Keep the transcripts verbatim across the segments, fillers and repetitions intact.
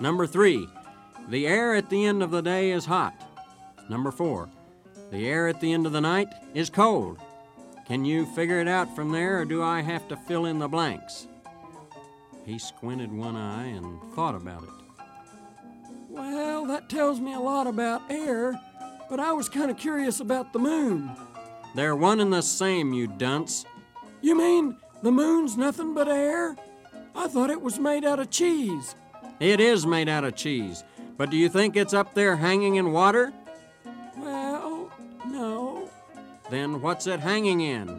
Number three, the air at the end of the day is hot. Number four, the air at the end of the night is cold. Can you figure it out from there, or do I have to fill in the blanks? He squinted one eye and thought about it. Well, that tells me a lot about air, but I was kind of curious about the moon. They're one and the same, you dunce. You mean the moon's nothing but air? I thought it was made out of cheese. It is made out of cheese, but do you think it's up there hanging in water? Well, no. Then what's it hanging in?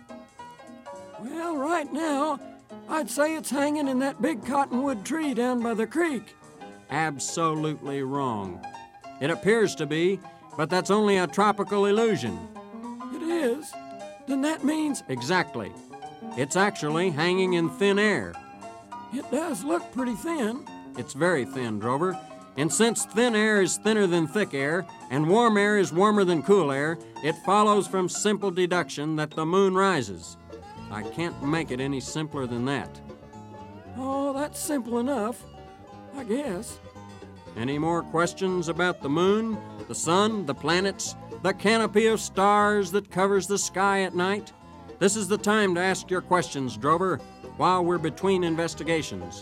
Well, right now, I'd say it's hanging in that big cottonwood tree down by the creek. Absolutely wrong. It appears to be, but that's only a tropical illusion. It is? Then that means... Exactly. It's actually hanging in thin air. It does look pretty thin. It's very thin, Drover. And since thin air is thinner than thick air, and warm air is warmer than cool air, it follows from simple deduction that the moon rises. I can't make it any simpler than that. Oh, that's simple enough, I guess. Any more questions about the moon, the sun, the planets, the canopy of stars that covers the sky at night? This is the time to ask your questions, Drover, while we're between investigations.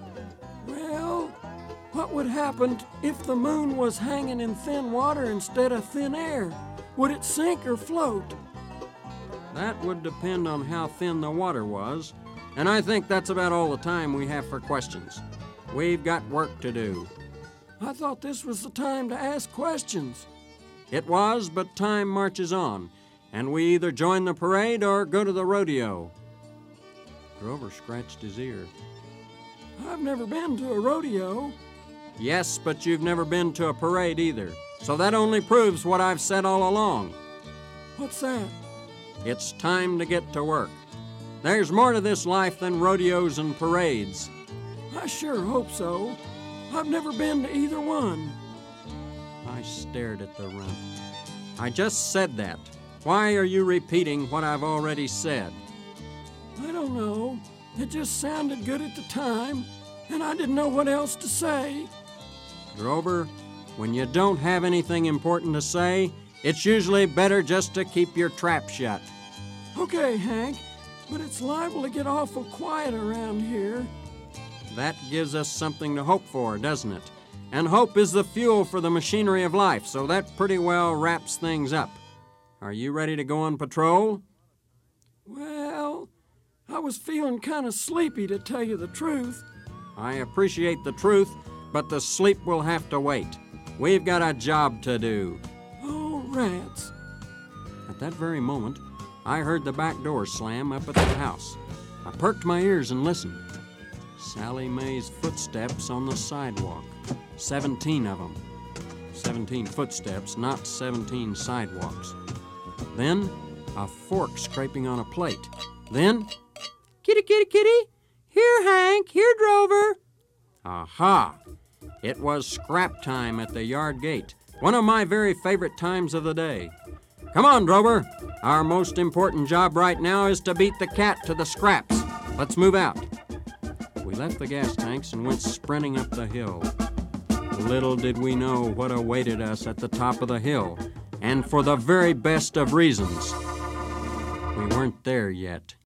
Well, what would happen if the moon was hanging in thin water instead of thin air? Would it sink or float? That would depend on how thin the water was, and I think that's about all the time we have for questions. We've got work to do. I thought this was the time to ask questions. It was, but time marches on, and we either join the parade or go to the rodeo. Drover scratched his ear. I've never been to a rodeo. Yes, but you've never been to a parade either, so that only proves what I've said all along. What's that? It's time to get to work. There's more to this life than rodeos and parades. I sure hope so. I've never been to either one. I stared at the runt. I just said that. Why are you repeating what I've already said? I don't know. It just sounded good at the time, and I didn't know what else to say. Drover, when you don't have anything important to say, it's usually better just to keep your trap shut. Okay, Hank, but it's liable to get awful quiet around here. That gives us something to hope for, doesn't it? And hope is the fuel for the machinery of life, so that pretty well wraps things up. Are you ready to go on patrol? Well, I was feeling kind of sleepy, to tell you the truth. I appreciate the truth, but the sleep will have to wait. We've got a job to do. Oh, rats. At that very moment, I heard the back door slam up at the house. I perked my ears and listened. Sally May's footsteps on the sidewalk. Seventeen of them. Seventeen footsteps, not seventeen sidewalks. Then, a fork scraping on a plate. Then, kitty, kitty, kitty, here, Hank, here, Drover. Aha! It was scrap time at the yard gate, one of my very favorite times of the day. Come on, Drover. Our most important job right now is to beat the cat to the scraps. Let's move out. We left the gas tanks and went sprinting up the hill. Little did we know what awaited us at the top of the hill, and for the very best of reasons. We weren't there yet.